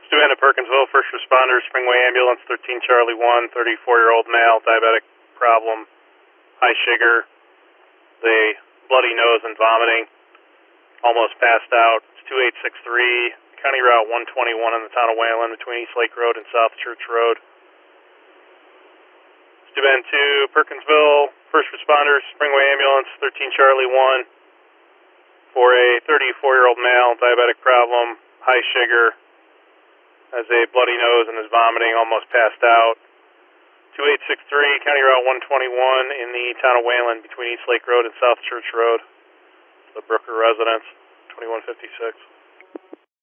Steuben to Perkinsville, first responders, Springway ambulance, 13 Charlie 1, 34-year-old male, diabetic problem, high sugar, the bloody nose and vomiting, almost passed out. It's 2863, County Route 121 in the town of Wayland between East Lake Road and South Church Road. Steuben to Perkinsville, first responders, Springway ambulance, 13 Charlie 1, for a 34-year-old male, diabetic problem, high sugar, has a bloody nose and is vomiting, almost passed out. 2863, County Route 121 in the town of Wayland between East Lake Road and South Church Road. The Brooker residence, 2156.